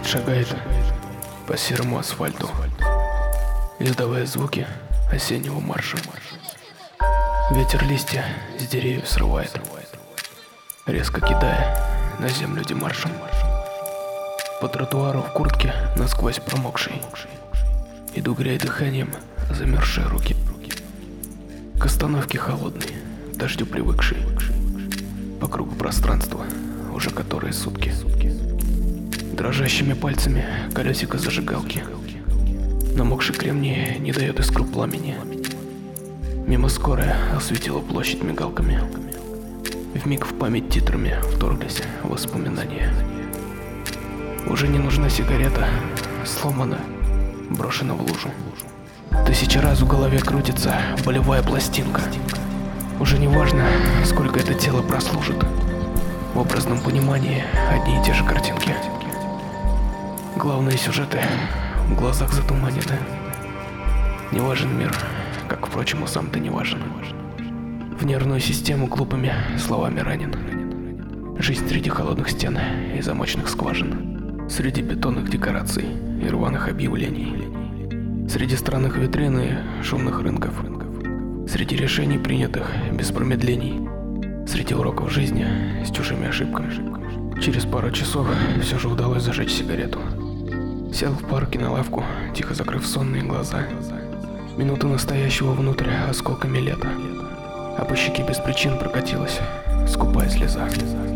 Дождь шагает по серому асфальту, издавая звуки осеннего марша. Ветер листья с деревьев срывает, резко кидая на землю демаршем. По тротуару в куртке насквозь промокшей иду, грея дыханием замерзшие руки. К остановке холодной, к дождю привыкшей, по кругу пространства уже которые сутки. Дрожащими пальцами колесико зажигалки. Намокший кремний не дает искру пламени. Мимо скорая осветила площадь мигалками. Вмиг в память титрами вторглись воспоминания. Уже не нужна сигарета, сломана, брошена в лужу. Тысячи раз в голове крутится болевая пластинка. Уже не важно, сколько это тело прослужит. В образном понимании одни и те же картинки. Главные сюжеты в глазах затуманены. Не важен мир, как, впрочем, и сам ты не важен. В нервную систему глупыми словами ранен. Жизнь среди холодных стен и замочных скважин. Среди бетонных декораций и рваных объявлений. Среди странных витрин и шумных рынков. Среди решений, принятых без промедлений. Среди уроков жизни с чужими ошибками. Через пару часов все же удалось зажечь сигарету. Сел в парке на лавку, тихо закрыв сонные глаза. Минуты настоящего внутрь осколками лета. А по щеке без причин прокатилась скупая слеза.